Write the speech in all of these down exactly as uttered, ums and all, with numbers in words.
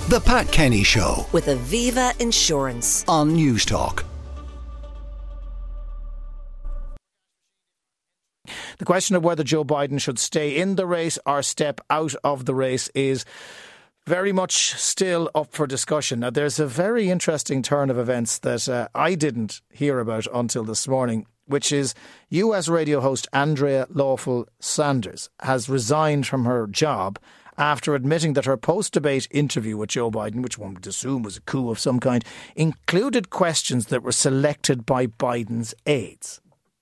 The Pat Kenny Show with Aviva Insurance on News Talk. The question of whether Joe Biden should stay in the race or step out of the race is very much still up for discussion. Now, there's a very interesting turn of events that uh, I didn't hear about until this morning, which is U S radio host Andrea Lawful Sanders has resigned from her job after admitting that her post-debate interview with Joe Biden, which one would assume was a coup of some kind, included questions that were selected by Biden's aides.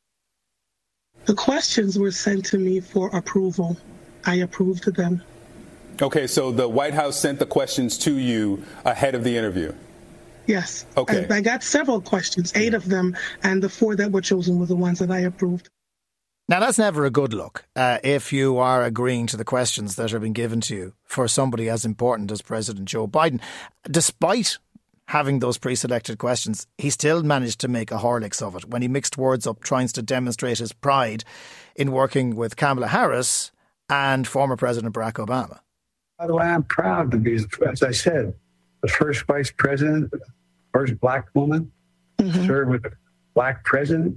The questions were sent to me for approval. I approved of them. Okay, so the White House sent the questions to you ahead of the interview? Yes. Okay. I, I got several questions, eight of them, and the four that were chosen were the ones that I approved. Now, that's never a good look uh, if you are agreeing to the questions that have been given to you for somebody as important as President Joe Biden. Despite having those pre-selected questions, he still managed to make a Horlicks of it when he mixed words up, trying to demonstrate his pride in working with Kamala Harris and former President Barack Obama. By the way, I'm proud to be, as I said, the first vice president, first black woman mm-hmm. served with a black president.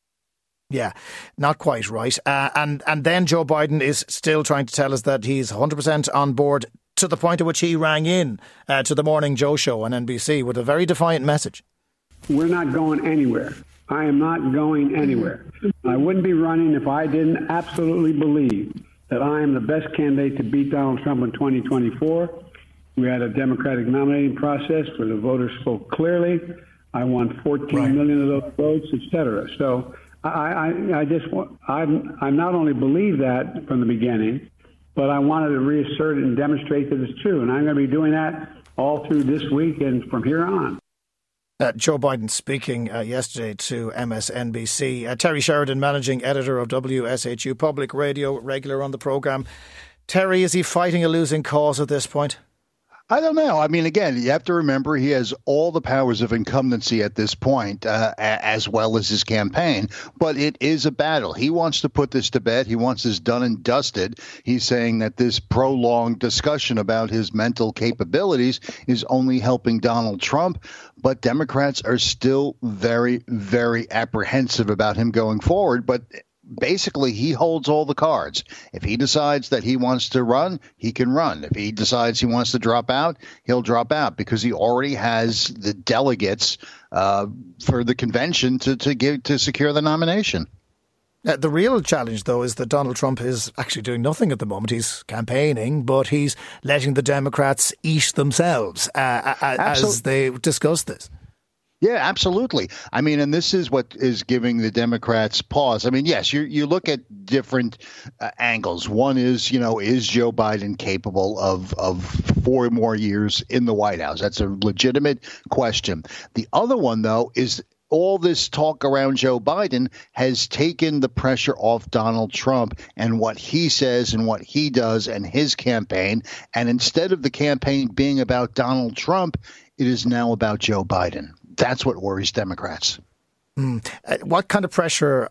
Yeah, not quite right. Uh, and, and then Joe Biden is still trying to tell us that he's one hundred percent on board, to the point at which he rang in uh, to the Morning Joe show on N B C with a very defiant message. We're not going anywhere. I am not going anywhere. I wouldn't be running if I didn't absolutely believe that I am the best candidate to beat Donald Trump in twenty twenty-four. We had a Democratic nominating process where the voters spoke clearly. I won fourteen right. million of those votes, et cetera. So I, I, I just want, I'm, I not only believe that from the beginning, but I wanted to reassert it and demonstrate that it's true. And I'm going to be doing that all through this week and from here on. Uh, Joe Biden speaking uh, yesterday to M S N B C. Uh, Terry Sheridan, managing editor of W S H U Public Radio, regular on the programme. Terry, is he fighting a losing cause at this point? I don't know. I mean, again, you have to remember he has all the powers of incumbency at this point, uh, as well as his campaign. But it is a battle. He wants to put this to bed. He wants this done and dusted. He's saying that this prolonged discussion about his mental capabilities is only helping Donald Trump. But Democrats are still very, very apprehensive about him going forward. But basically, he holds all the cards. If he decides that he wants to run, he can run. If he decides he wants to drop out, he'll drop out because he already has the delegates uh, for the convention to to give to secure the nomination. Uh, the real challenge, though, is that Donald Trump is actually doing nothing at the moment. He's campaigning, but he's letting the Democrats eat themselves uh, as they discuss this. Yeah, absolutely. I mean, and this is what is giving the Democrats pause. I mean, yes, you you look at different uh, angles. One is, you know, is Joe Biden capable of of four more years in the White House? That's a legitimate question. The other one, though, is all this talk around Joe Biden has taken the pressure off Donald Trump and what he says and what he does and his campaign. And instead of the campaign being about Donald Trump, it is now about Joe Biden. That's what worries Democrats. Mm. Uh, what kind of pressure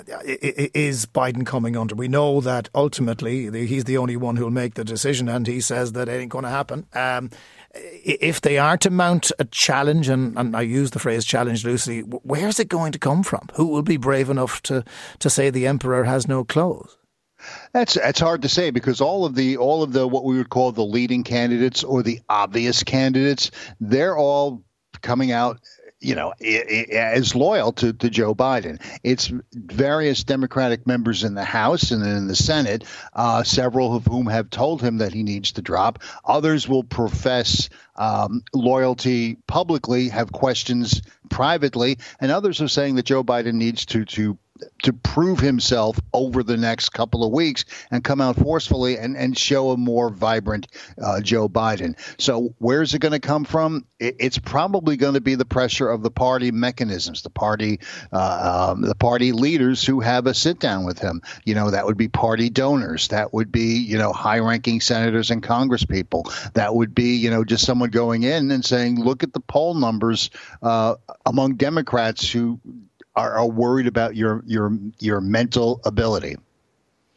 is Biden coming under? We know that ultimately he's the only one who'll make the decision, and he says that it ain't going to happen. Um, if they are to mount a challenge, and, and I use the phrase challenge loosely, where's it going to come from? Who will be brave enough to, to say the emperor has no clothes? That's that's hard to say because all of the all of the what we would call the leading candidates or the obvious candidates, they're all coming out, you know, as loyal to, to Joe Biden. It's various Democratic members in the House and in the Senate, uh, several of whom have told him that he needs to drop. Others will profess um, loyalty publicly, have questions privately, and others are saying that Joe Biden needs to to to prove himself over the next couple of weeks and come out forcefully and, and show a more vibrant uh, Joe Biden. So where's it going to come from? It, it's probably going to be the pressure of the party mechanisms, the party uh, um, the party leaders who have a sit down with him. You know, that would be party donors. That would be, you know, high ranking senators and congresspeople. That would be, you know, just someone going in and saying, look at the poll numbers uh, among Democrats who are, are worried about your your your mental ability.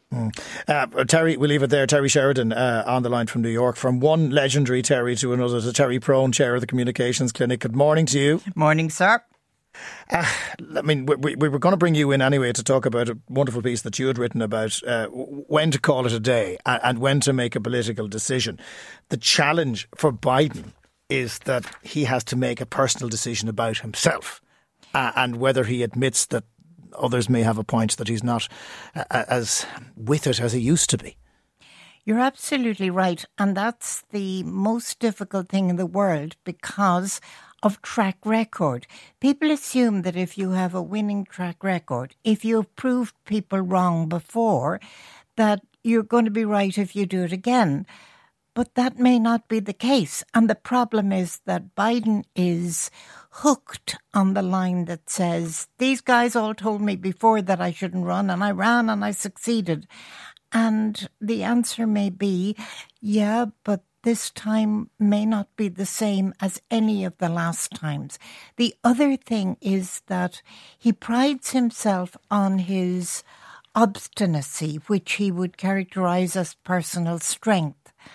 Mm. Uh, Terry, we'll leave it there. Terry Sheridan uh, on the line from New York. From one legendary Terry to another, to Terry Prone, Chair of the Communications Clinic. Good morning to you. Morning, sir. Uh, I mean, we, we were going to bring you in anyway to talk about a wonderful piece that you had written about uh, when to call it a day and, and when to make a political decision. The challenge for Biden is that he has to make a personal decision about himself uh, and whether he admits that others may have a point that he's not uh, as with it as he used to be. You're absolutely right. And that's the most difficult thing in the world because of track record. People assume that if you have a winning track record, if you've proved people wrong before, that you're going to be right if you do it again. But that may not be the case. And the problem is that Biden is hooked on the line that says, these guys all told me before that I shouldn't run, and I ran and I succeeded. And the answer may be, yeah, but this time may not be the same as any of the last times. The other thing is that he prides himself on his obstinacy, which he would characterize as personal strength.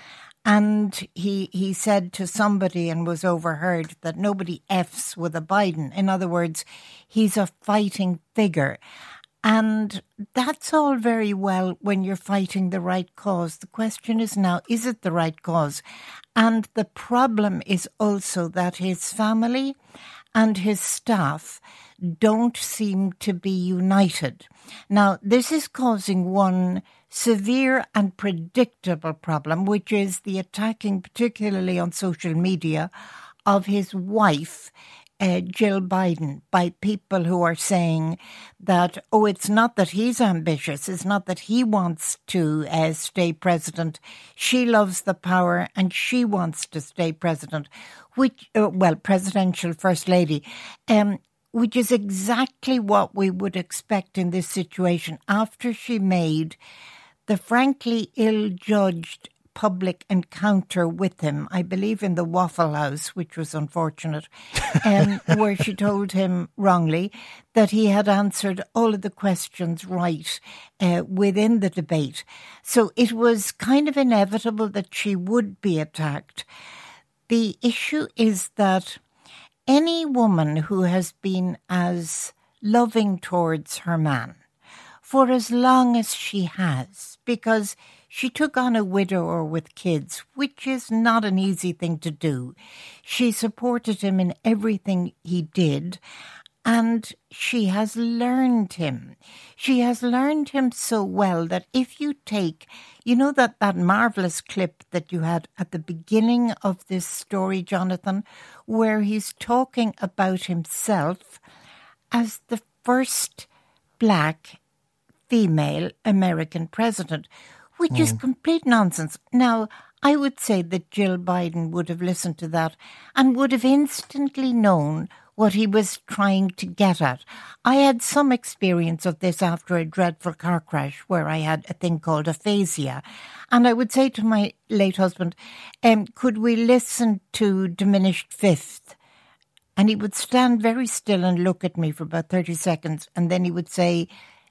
And he he said to somebody and was overheard that nobody F's with a Biden. In other words, he's a fighting figure. And that's all very well when you're fighting the right cause. The question is now, is it the right cause? And the problem is also that his family and his staff don't seem to be united. Now, this is causing one severe and predictable problem, which is the attacking, particularly on social media, of his wife, Uh, Jill Biden, by people who are saying that, oh, it's not that he's ambitious, it's not that he wants to uh, stay president. She loves the power and she wants to stay president, which, uh, well, presidential first lady, um, which is exactly what we would expect in this situation after she made the frankly ill-judged public encounter with him, I believe in the Waffle House, which was unfortunate, um, where she told him wrongly that he had answered all of the questions right uh, within the debate. So it was kind of inevitable that she would be attacked. The issue is that any woman who has been as loving towards her man for as long as she has, because she took on a widower with kids, which is not an easy thing to do. She supported him in everything he did, and she has learned him. She has learned him so well that if you take, you know, that, that marvellous clip that you had at the beginning of this story, Jonathan, where he's talking about himself as the first black female American president, which mm. is complete nonsense. Now, I would say that Jill Biden would have listened to that and would have instantly known what he was trying to get at. I had some experience of this after a dreadful car crash where I had a thing called aphasia. And I would say to my late husband, um, could we listen to Diminished Fifth? And he would stand very still and look at me for about thirty seconds. And then he would say,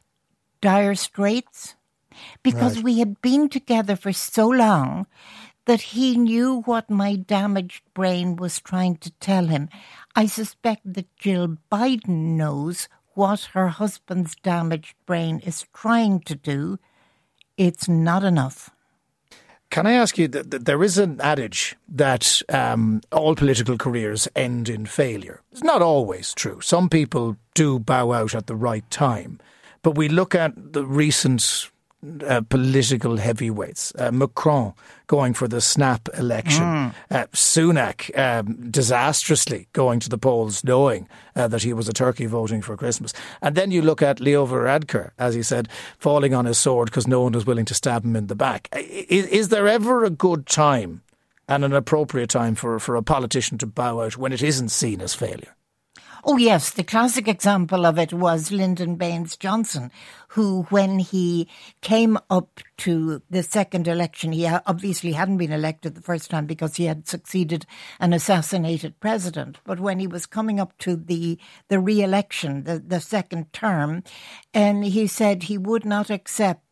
Dire Straits? Because right. we had been together for so long that he knew what my damaged brain was trying to tell him. I suspect that Jill Biden knows what her husband's damaged brain is trying to do. It's not enough. Can I ask you, that there is an adage that um, all political careers end in failure. It's not always true. Some people do bow out at the right time. But we look at the recent uh, political heavyweights, uh, Macron going for the snap election, mm. uh, Sunak um, disastrously going to the polls knowing uh, that he was a turkey voting for Christmas. And then you look at Leo Varadkar, as he said, falling on his sword because no one was willing to stab him in the back. Is, is there ever a good time and an appropriate time for, for a politician to bow out when it isn't seen as failure? Oh, yes. The classic example of it was Lyndon Baines Johnson, who, when he came up to the second election, he obviously hadn't been elected the first time because he had succeeded an assassinated president. But when he was coming up to the, the re-election, the, the second term, and he said he would not accept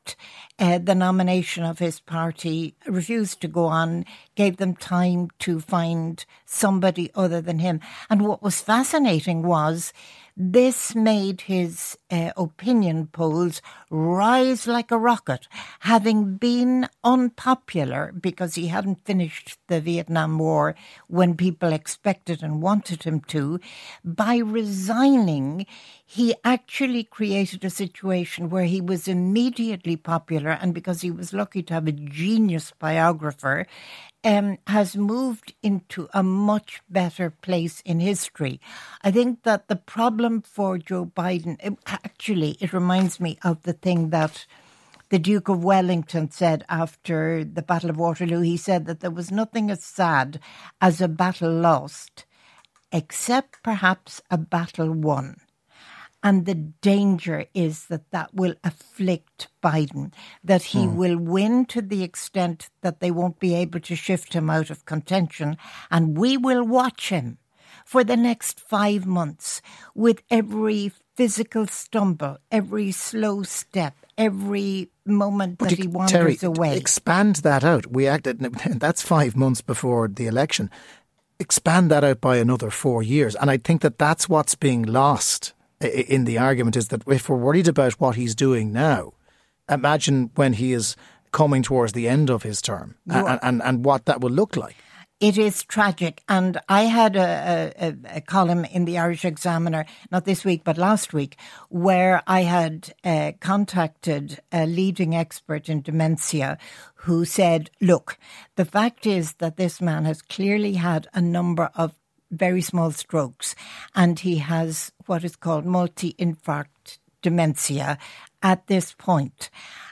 dropped uh, the nomination of his party, refused to go on, gave them time to find somebody other than him. And what was fascinating was this made his uh, opinion polls rise like a rocket, having been unpopular because he hadn't finished the Vietnam War when people expected and wanted him to. By resigning, he actually created a situation where he was immediately popular, and because he was lucky to have a genius biographer, Um, has moved into a much better place in history. I think that the problem for Joe Biden, it, actually, it reminds me of the thing that the Duke of Wellington said after the Battle of Waterloo. He said that there was nothing as sad as a battle lost, except perhaps a battle won. And the danger is that that will afflict Biden, that he hmm. will win to the extent that they won't be able to shift him out of contention. And we will watch him for the next five months with every physical stumble, every slow step, every moment but that you, he wanders Terry, away. Expand that out. We acted, that's five months before the election. Expand that out by another four years. And I think that that's what's being lost in the argument, is that if we're worried about what he's doing now, imagine when he is coming towards the end of his term and, and, and what that will look like. It is tragic. And I had a, a, a column in the Irish Examiner, not this week, but last week, where I had uh, contacted a leading expert in dementia who said, look, the fact is that this man has clearly had a number of very small strokes, and he has what is called multi-infarct dementia at this point.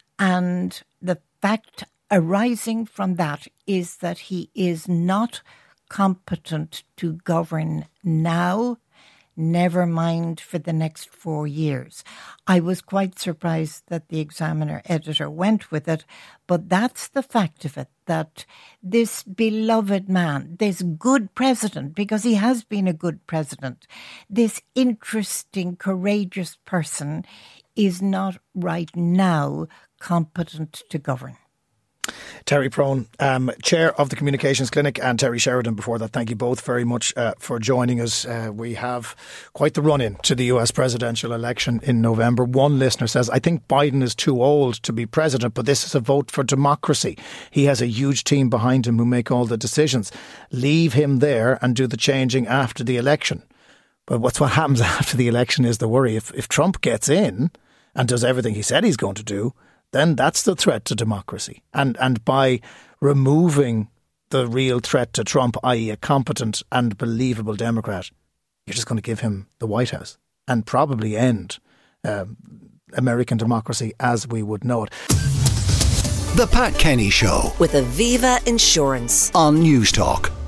And the fact arising from that is that he is not competent to govern now, never mind for the next four years. I was quite surprised that the Examiner editor went with it, but that's the fact of it, that this beloved man, this good president, because he has been a good president, this interesting, courageous person is not right now competent to govern. Terry Prone, um, Chair of the Communications Clinic, and Terry Sheridan before that. Thank you both very much uh, for joining us. Uh, we have quite the run-in to the U S presidential election in November. One listener says, I think Biden is too old to be president, but this is a vote for democracy. He has a huge team behind him who make all the decisions. Leave him there and do the changing after the election. But what's what happens after the election is the worry. If, if Trump gets in and does everything he said he's going to do, then that's the threat to democracy. And and by removing the real threat to Trump, that is a competent and believable Democrat, you're just going to give him the White House and probably end um, American democracy as we would know it. The Pat Kenny Show with Aviva Insurance on News Talk.